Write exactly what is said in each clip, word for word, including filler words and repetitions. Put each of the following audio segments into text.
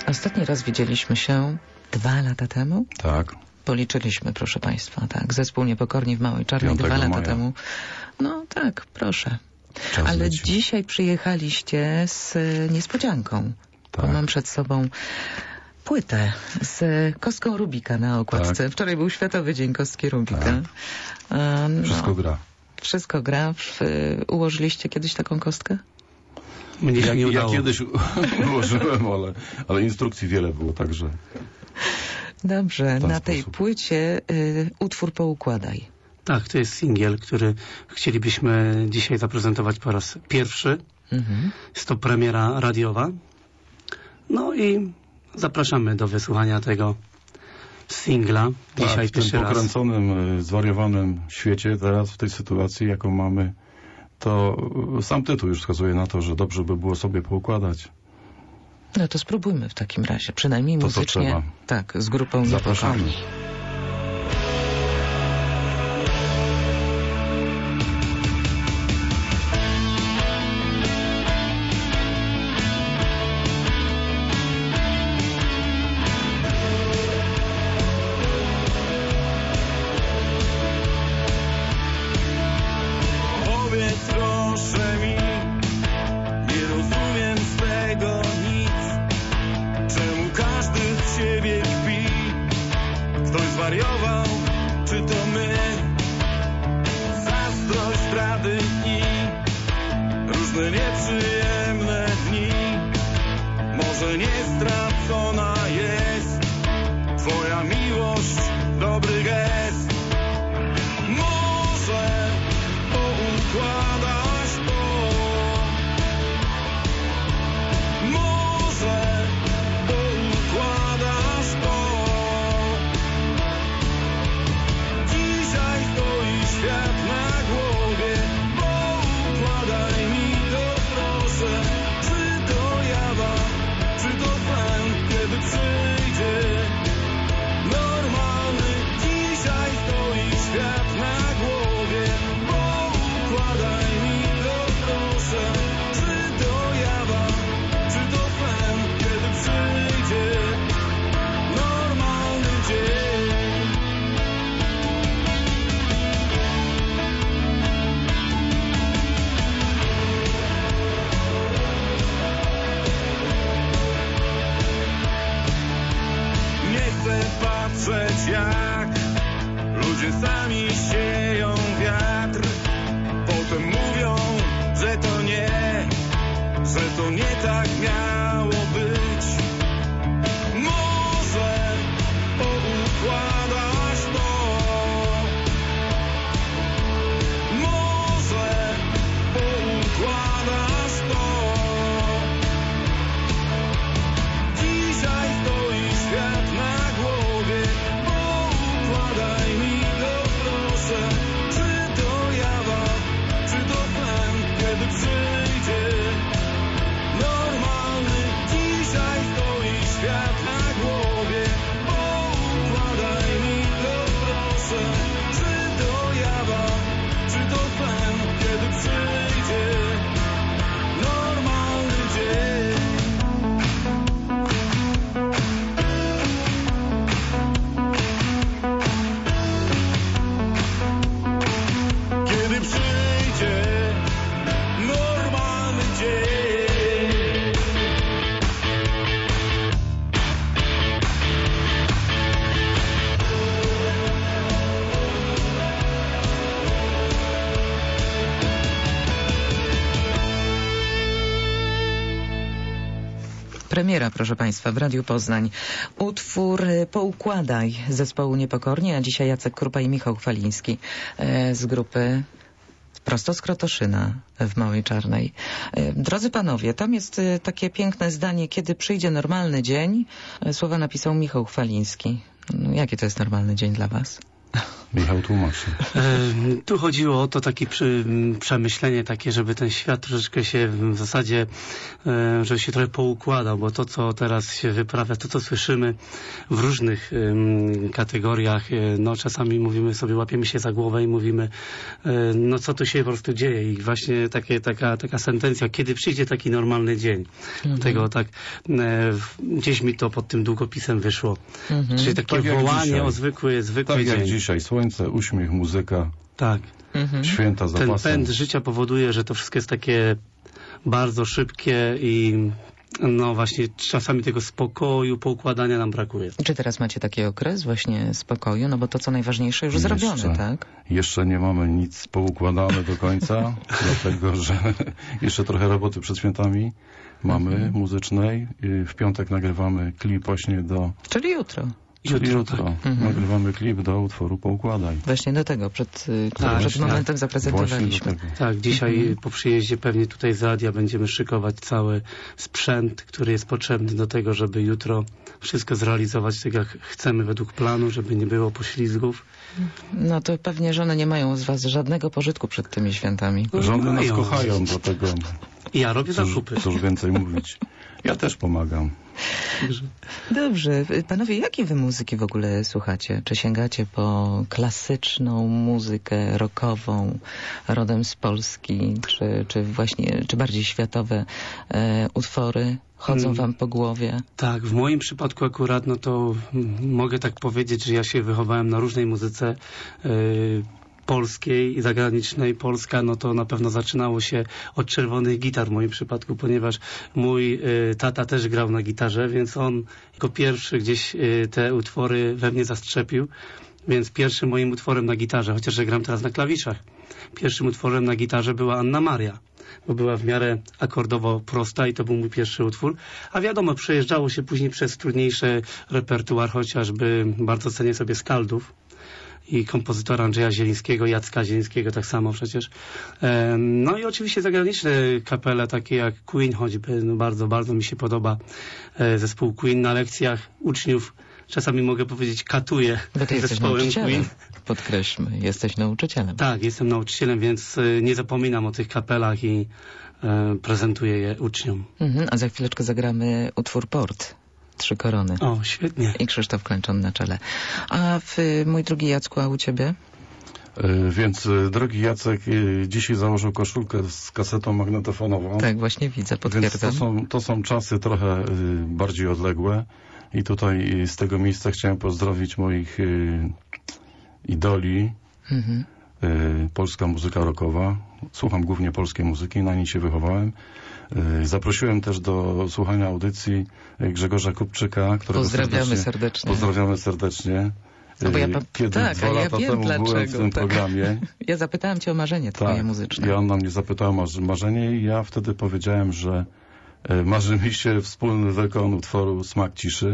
Ostatni raz widzieliśmy się dwa lata temu? Tak. Policzyliśmy, proszę państwa, tak. Zespół Niepokorni w Małej Czarnej dwa lata maja. temu. No tak, proszę. Czas Ale leci. dzisiaj przyjechaliście z niespodzianką. Tak. Bo mam przed sobą płytę z kostką Rubika na okładce. Tak. Wczoraj był Światowy Dzień Kostki Rubika. Tak. A, no, Wszystko gra. Wszystko gra. W, ułożyliście kiedyś taką kostkę? Mnie się Ja, nie ja udało. kiedyś ułożyłem, ale, ale instrukcji wiele było, także... Dobrze, W ten na tej sposób. płycie y, utwór Poukładaj. Tak, to jest singiel, który chcielibyśmy dzisiaj zaprezentować po raz pierwszy. Mhm. Jest to premiera radiowa. No i zapraszamy do wysłuchania tego singla. Dzisiaj tak, w tym pierwszy raz. pokręconym, y, zwariowanym świecie, teraz w tej sytuacji, jaką mamy, to y, sam tytuł już wskazuje na to, że dobrze by było sobie poukładać. No to spróbujmy w takim razie, przynajmniej To, co muzycznie. trzeba. Tak, z grupą Zapraszamy. Niepokorni. Powiedz proszę mi, nie rozumiem z tego nic. Czemu każdy w siebie kpi? Ktoś zwariował, czy to my? Zazdrość, zdrady i różne nieprzyjemne dni. Może nie stracona jest twoja miłość, dobry gest. Może poukładasz to. Może poukładasz to. Dzisiaj stoi świat na głowie. Poukładaj mi to proszę. Czy to jawa, czy to sen, kiedy przyjdzie normalny? Dzisiaj stoi świat na głowie. Poukładaj mi to proszę. Czy to jawa, czy to sen, kiedy przyjdzie normalny dzień? Nie chcę patrzeć, jak ludzie sami sieją wiatr. Potem mówią, że to nie, że to nie tak miało być. Może poukładasz to. Może poukładasz to. Dzisiaj stoi świat na głowie. Poukładaj mi to proszę. Czy to jawa, czy to sen, kiedy przyjdzie normalny? Dzisiaj stoi świat na głowie. Poukładaj mi to proszę. Czy to jawa, czy to sen, kiedy przyjdzie normalny dzień? Kiedy przyjdzie normalny dzień. Premiera, proszę państwa, w Radiu Poznań. Utwór y, Poukładaj zespołu Niepokorni, a dzisiaj Jacek Krupa i Michał Chwaliński y, z grupy prosto z Krotoszyna w Małej Czarnej. Y, Drodzy panowie, tam jest y, takie piękne zdanie, kiedy przyjdzie normalny dzień. Y, Słowa napisał Michał Chwaliński. No, jaki to jest normalny dzień dla was? Michał tłumaczy. E, tu chodziło o to takie przy, przemyślenie takie, żeby ten świat troszeczkę się w zasadzie, e, żeby się trochę poukładał, bo to, co teraz się wyprawia, to, co słyszymy w różnych e, kategoriach, e, no czasami mówimy sobie, łapiemy się za głowę i mówimy, e, no co tu się po prostu dzieje i właśnie takie, taka, taka sentencja, kiedy przyjdzie taki normalny dzień. Mhm. Tego tak, e, gdzieś mi to pod tym długopisem wyszło. Mhm. Czyli takie Tak jak wołanie dzisiaj. o zwykły, zwykły Tak dzień. jak dzisiaj. Słońce, uśmiech, muzyka, Tak. Mhm. święta za Ten pasem. pęd życia powoduje, że to wszystko jest takie bardzo szybkie i no właśnie czasami tego spokoju, poukładania nam brakuje. Czy teraz macie taki okres właśnie spokoju? No bo to, co najważniejsze, już zrobione, Jeszcze. tak? Jeszcze nie mamy nic poukładane do końca, dlatego że jeszcze trochę roboty przed świętami mamy Mhm. muzycznej. I w piątek nagrywamy klip właśnie do... Czyli jutro. Czyli Jutro, jutro. tak. Mhm. Nagrywamy klip do utworu Poukładaj. Właśnie do tego, przed, y, który Tak, przed właśnie, momentem Właśnie do zaprezentowaliśmy. tego. Tak, dzisiaj Mhm. po przyjeździe pewnie tutaj z radia będziemy szykować cały sprzęt, który jest potrzebny do tego, żeby jutro wszystko zrealizować tak jak chcemy według planu, żeby nie było poślizgów. No to pewnie żony nie mają z was żadnego pożytku przed tymi świętami. Żony nas Mają. kochają, dlatego I ja robię cóż, zakupy. cóż więcej mówić. Ja też pomagam. Także Dobrze. Panowie, jakiej wy muzyki w ogóle słuchacie? Czy sięgacie po klasyczną muzykę rockową, rodem z Polski, czy, czy właśnie, czy bardziej światowe e, utwory chodzą Mm. wam po głowie? Tak, w moim przypadku akurat, no to mm, mogę tak powiedzieć, że ja się wychowałem na różnej muzyce yy, polskiej i zagranicznej. Polska, no to na pewno zaczynało się od czerwonych gitar w moim przypadku, ponieważ mój yy, tata też grał na gitarze, więc on jako pierwszy gdzieś yy, te utwory we mnie zastrzepił. Więc pierwszym moim utworem na gitarze, chociaż że gram teraz na klawiszach, pierwszym utworem na gitarze była Anna Maria, bo była w miarę akordowo prosta i to był mój pierwszy utwór. A wiadomo, przejeżdżało się później przez trudniejszy repertuar, chociażby bardzo cenię sobie Skaldów i kompozytora Andrzeja Zielińskiego, Jacka Zielińskiego tak samo przecież. Em, No i oczywiście zagraniczne kapele, takie jak Queen choćby, no bardzo, bardzo mi się podoba e, zespół Queen. Na lekcjach uczniów czasami mogę powiedzieć katuje Bo ty jesteś zespołem nauczycielem. Queen. Podkreślmy, jesteś nauczycielem. Tak, jestem nauczycielem, więc y, nie zapominam o tych kapelach i e, prezentuję je uczniom. Mhm, a za chwileczkę zagramy utwór Port. Trzy korony. O, świetnie. I Krzysztof Klęczon na czele. A w, mój drugi Jacku, a u ciebie? E, Więc e, drogi Jacek e, dzisiaj założył koszulkę z kasetą magnetofonową. Tak, właśnie widzę, Więc to potwierdzam. są, to są czasy trochę y, bardziej odległe i tutaj y, z tego miejsca chciałem pozdrowić moich y, idoli, Mhm. y, polska muzyka rockowa. Słucham głównie polskiej muzyki, na niej się wychowałem. Y, zaprosiłem też do słuchania audycji y, Grzegorza Kupczyka, którego Pozdrawiamy serdecznie, serdecznie. pozdrawiamy serdecznie. No bo ja Y, pa- Kiedy tak, dwa a ja lata wiem temu byłem w dlaczego, tym tak. programie. Ja zapytałam cię o marzenie twoje Tak, muzyczne. i ona mnie zapytała o marz- marzenie i ja wtedy powiedziałem, że e, marzy mi się wspólny wykon utworu Smak ciszy.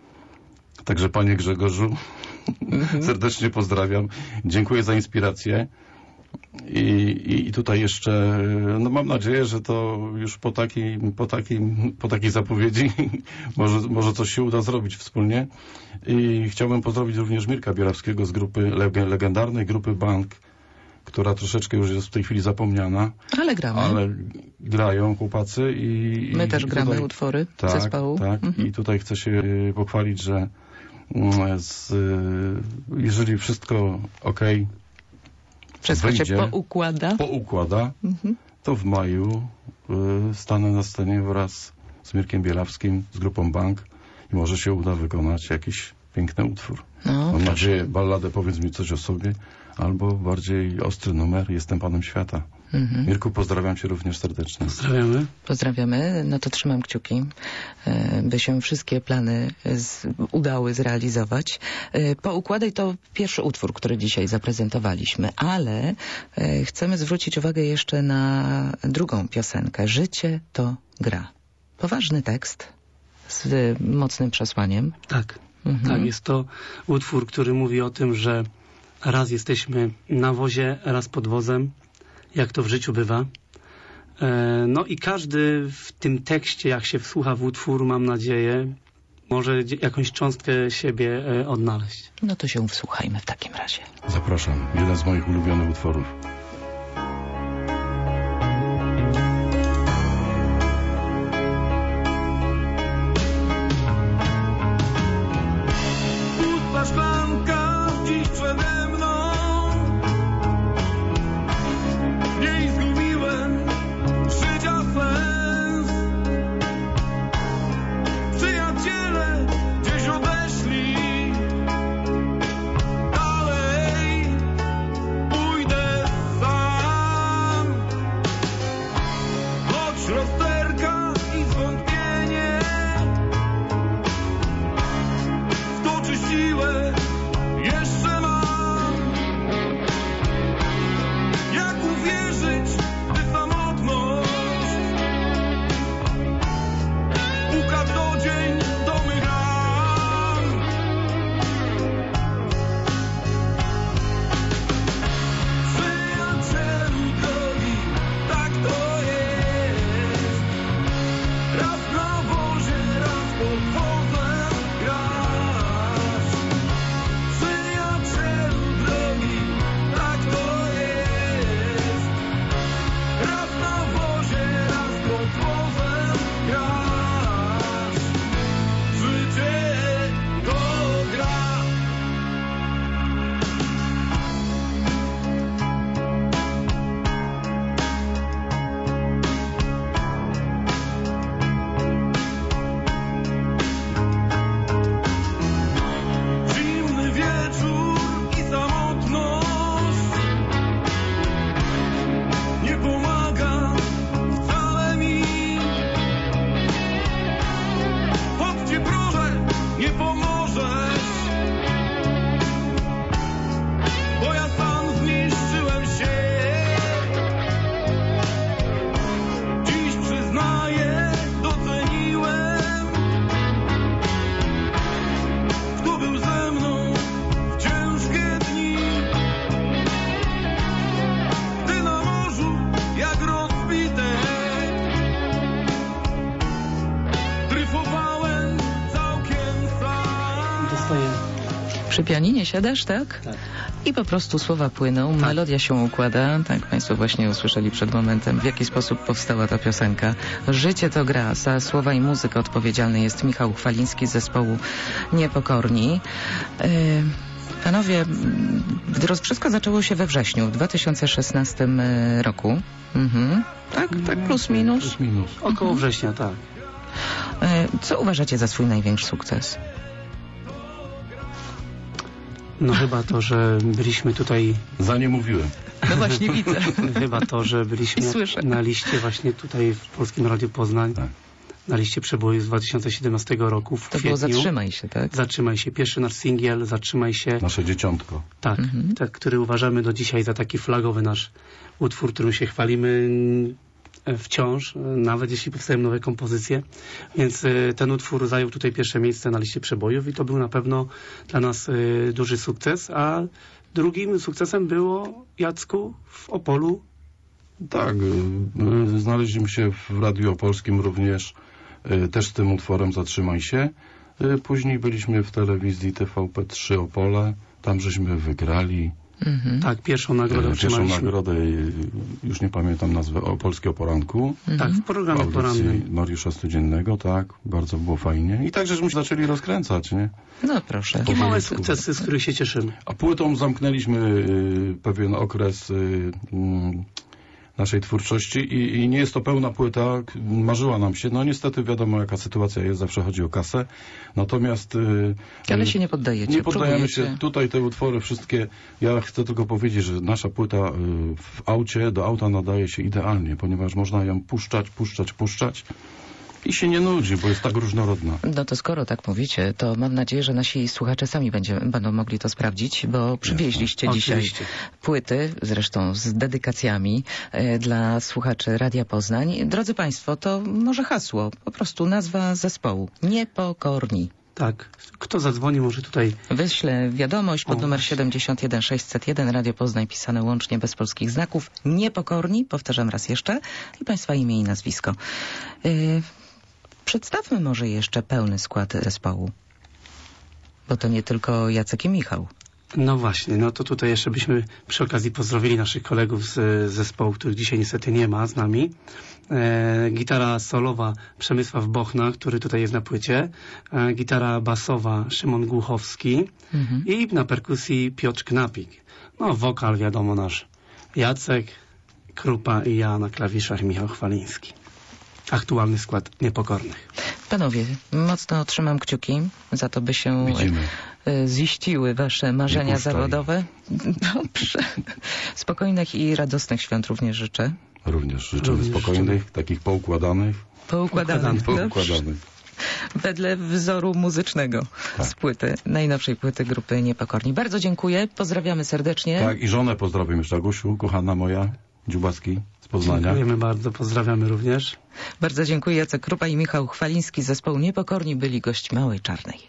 Także panie Grzegorzu, serdecznie pozdrawiam. Dziękuję za inspirację. I, i, i tutaj jeszcze, no mam nadzieję, że to już po takiej, po takiej, po takiej zapowiedzi może, może coś się uda zrobić wspólnie. I chciałbym pozdrowić również Mirka Bierawskiego z grupy, leg- legendarnej grupy Bank, która troszeczkę już jest w tej chwili zapomniana, Ale gramy. ale grają chłopacy i... My i też gramy tutaj, utwory tak, zespołu. Tak, Mhm. i tutaj chcę się y, pochwalić, że mm, z, y, jeżeli wszystko okej, Wszystko się wyjdzie, poukłada. poukłada, Mhm. to w maju y, stanę na scenie wraz z Mirkiem Bielawskim, z grupą Bank i może się uda wykonać jakiś piękny utwór. No, Mam proszę. nadzieję, balladę Powiedz mi coś o sobie, albo bardziej ostry numer Jestem Panem Świata. Mhm. Mirku, pozdrawiam cię również serdecznie. Pozdrawiamy. Pozdrawiamy. No to trzymam kciuki, e, by się wszystkie plany z, udały zrealizować. E, Poukładaj to pierwszy utwór, który dzisiaj zaprezentowaliśmy, ale e, chcemy zwrócić uwagę jeszcze na drugą piosenkę. Życie to gra. Poważny tekst z mocnym przesłaniem. Tak. Mhm. Tak, jest to utwór, który mówi o tym, że raz jesteśmy na wozie, raz pod wozem, jak to w życiu bywa. E, No i każdy w tym tekście, jak się wsłucha w utwór, mam nadzieję, może dzie- jakąś cząstkę siebie e, odnaleźć. No to się wsłuchajmy w takim razie. Zapraszam. Jeden z moich ulubionych utworów. Pusta szklanka dziś przede mną. W niej zgubiłem życia sens. Przyjaciele gdzieś odeszli. Dalej pójdę sam. Choć rozterka i zwątpienie stoczy siłę, jeszcze mam. Jak uwierzyć, gdy samotność puka do dzień do mych ram. Przyjacielu drogi, tak to jest. Raz na wozie, raz pod wozem grasz. Przyjacielu drogi, tak to jest. Raz na wozie, raz pod wozem grasz. Życie to gra. Zimny wieczór i samotność nie pomaga wcale mi. Choć cię proszę, nie pomożesz, bo ja sam zniszczyłem się. Dziś przyznaję, doceniłem, kto był ze mną w ciężkie dni. Ty na morzu jak rozbitek dryfowałem całkiem sam. Dostaję. Przy pianinie siadasz, tak? Tak. I po prostu słowa płyną, melodia się układa. Tak Państwo właśnie usłyszeli przed momentem, w jaki sposób powstała ta piosenka. Życie to gra. Za słowa i muzykę odpowiedzialny jest Michał Chwaliński z zespołu Niepokorni. Yy, panowie, m, roz- wszystko zaczęło się we wrześniu w dwa tysiące szesnastym y, roku. Mhm. Tak, tak plus minus. Plus minus. Około września, tak. Yy, co uważacie za swój największy sukces? No chyba to, że byliśmy tutaj, Za nie mówiłem. No właśnie widzę. chyba to, że byliśmy I słyszę. na liście właśnie tutaj w Polskim Radiu Poznań, Tak. na liście przebojów z dwa tysiące siedemnastego roku w To było kwietniu. Zatrzymaj się, tak? Zatrzymaj się. Pierwszy nasz singiel, Zatrzymaj się. Nasze dzieciątko. Tak, Mhm. tak, który uważamy do dzisiaj za taki flagowy nasz utwór, którym się chwalimy e, wciąż, e, nawet jeśli powstają nowe kompozycje. Więc e, ten utwór zajął tutaj pierwsze miejsce na liście przebojów i to był na pewno dla nas e, duży sukces, a drugim sukcesem było, Jacku, w Opolu. Tak, y, y, znaleźliśmy się w Radiu Opolskim również y, też z tym utworem Zatrzymaj się. Y, Później byliśmy w telewizji T V P trzy Opole, tam żeśmy wygrali Mhm. Tak, pierwszą nagrodę y, pierwszą otrzymaliśmy. nagrodę, y, już nie pamiętam nazwy, Opolskiego Poranku. Tak, w W programie audycji porannym. Mariusza Studziennego, tak, bardzo było fajnie. I tak żeśmy się zaczęli rozkręcać, nie? No proszę. Takie małe sukcesy, z których się cieszymy. A płytą zamknęliśmy y, pewien okres y, mm, naszej twórczości i, i nie jest to pełna płyta, k- marzyła nam się, no niestety wiadomo jaka sytuacja jest, zawsze chodzi o kasę, natomiast y, Ale y, się nie poddajecie. nie poddajemy próbujecie. się, tutaj te utwory wszystkie, ja chcę tylko powiedzieć, że nasza płyta y, w aucie, do auta nadaje się idealnie, ponieważ można ją puszczać, puszczać, puszczać i się nie nudzi, bo jest tak różnorodna. No to skoro tak mówicie, to mam nadzieję, że nasi słuchacze sami będzie, będą mogli to sprawdzić, bo przywieźliście dzisiaj Oczywiście. płyty, zresztą z dedykacjami e, dla słuchaczy Radia Poznań. Drodzy Państwo, to może hasło, po prostu nazwa zespołu. Niepokorni. Tak. Kto zadzwoni, może tutaj... Wyślę wiadomość pod O, numer właśnie. siedemdziesiąt jeden sześćset jeden, Radio Poznań, pisane łącznie bez polskich znaków. Niepokorni, powtarzam raz jeszcze, i Państwa imię i nazwisko. Yy, Przedstawmy może jeszcze pełny skład zespołu. Bo to nie tylko Jacek i Michał. No właśnie, no to tutaj jeszcze byśmy przy okazji pozdrowili naszych kolegów z, z zespołu, których dzisiaj niestety nie ma z nami. E, gitara solowa Przemysław Bochna, który tutaj jest na płycie. E, gitara basowa Szymon Głuchowski. Mhm. I na perkusji Piotr Knapik. No wokal wiadomo nasz Jacek, Krupa i ja na klawiszach Michał Chwaliński. Aktualny skład Niepokornych. Panowie, mocno trzymam kciuki za to, by się Widzimy. ziściły wasze marzenia zawodowe. Dobrze. Spokojnych i radosnych świąt również życzę. Również życzymy Również spokojnych, życzymy. takich poukładanych. Poukładanych. Poukładanych. Wedle wzoru muzycznego Tak. z płyty, najnowszej płyty grupy Niepokorni. Bardzo dziękuję, pozdrawiamy serdecznie. Tak, i żonę pozdrawiam jeszcze, Agusiu, kochana moja, Dziubacki z Poznania. Dziękujemy bardzo, pozdrawiamy również. Bardzo dziękuję. Jacek Krupa i Michał Chwaliński z zespołu Niepokorni byli gośćmi Małej Czarnej.